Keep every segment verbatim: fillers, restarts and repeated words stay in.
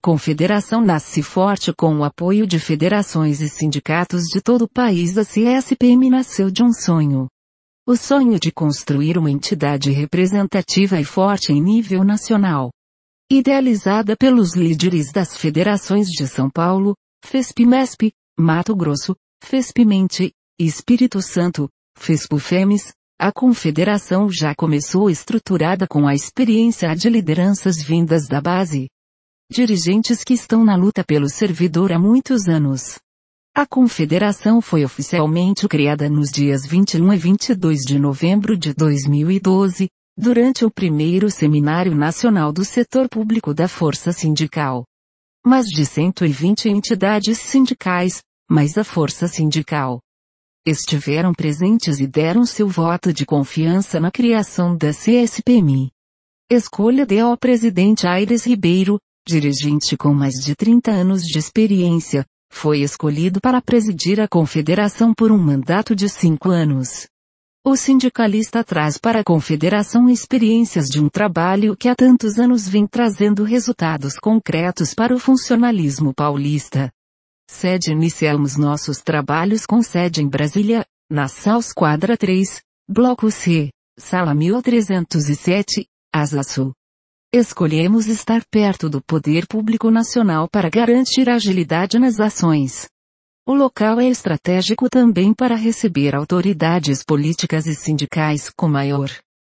confederação nasce forte com o apoio de federações e sindicatos de todo o país. A C S P M nasceu de um sonho. O sonho de construir uma entidade representativa e forte em nível nacional. Idealizada pelos líderes das federações de São Paulo, FESP-MESP, Mato Grosso, FESP-Mente, Espírito Santo, FESPO-FEMES, a confederação já começou estruturada com a experiência de lideranças vindas da base. Dirigentes que estão na luta pelo servidor há muitos anos. A confederação foi oficialmente criada nos dias vinte e um e vinte e dois de novembro de dois mil e doze, durante o primeiro Seminário Nacional do Setor Público da Força Sindical. Mais de cento e vinte entidades sindicais, mais a Força Sindical, estiveram presentes e deram seu voto de confiança na criação da C S P M. Escolha do presidente Aires Ribeiro, dirigente com mais de trinta anos de experiência, foi escolhido para presidir a confederação por um mandato de cinco anos. O sindicalista traz para a confederação experiências de um trabalho que há tantos anos vem trazendo resultados concretos para o funcionalismo paulista. Sede: iniciamos nossos trabalhos com sede em Brasília, na Saus Quadra três, Bloco C, Sala mil trezentos e sete, Asa Sul. Escolhemos estar perto do poder público nacional para garantir agilidade nas ações. O local é estratégico também para receber autoridades políticas e sindicais com maior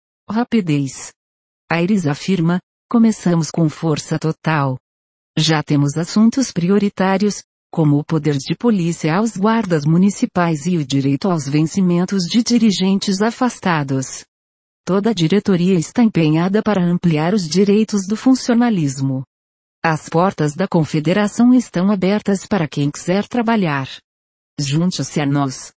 rapidez. Aires afirma: começamos com força total. Já temos assuntos prioritários, como o poder de polícia aos guardas municipais e o direito aos vencimentos de dirigentes afastados. Toda a diretoria está empenhada para ampliar os direitos do funcionalismo. As portas da confederação estão abertas para quem quiser trabalhar. Junte-se a nós.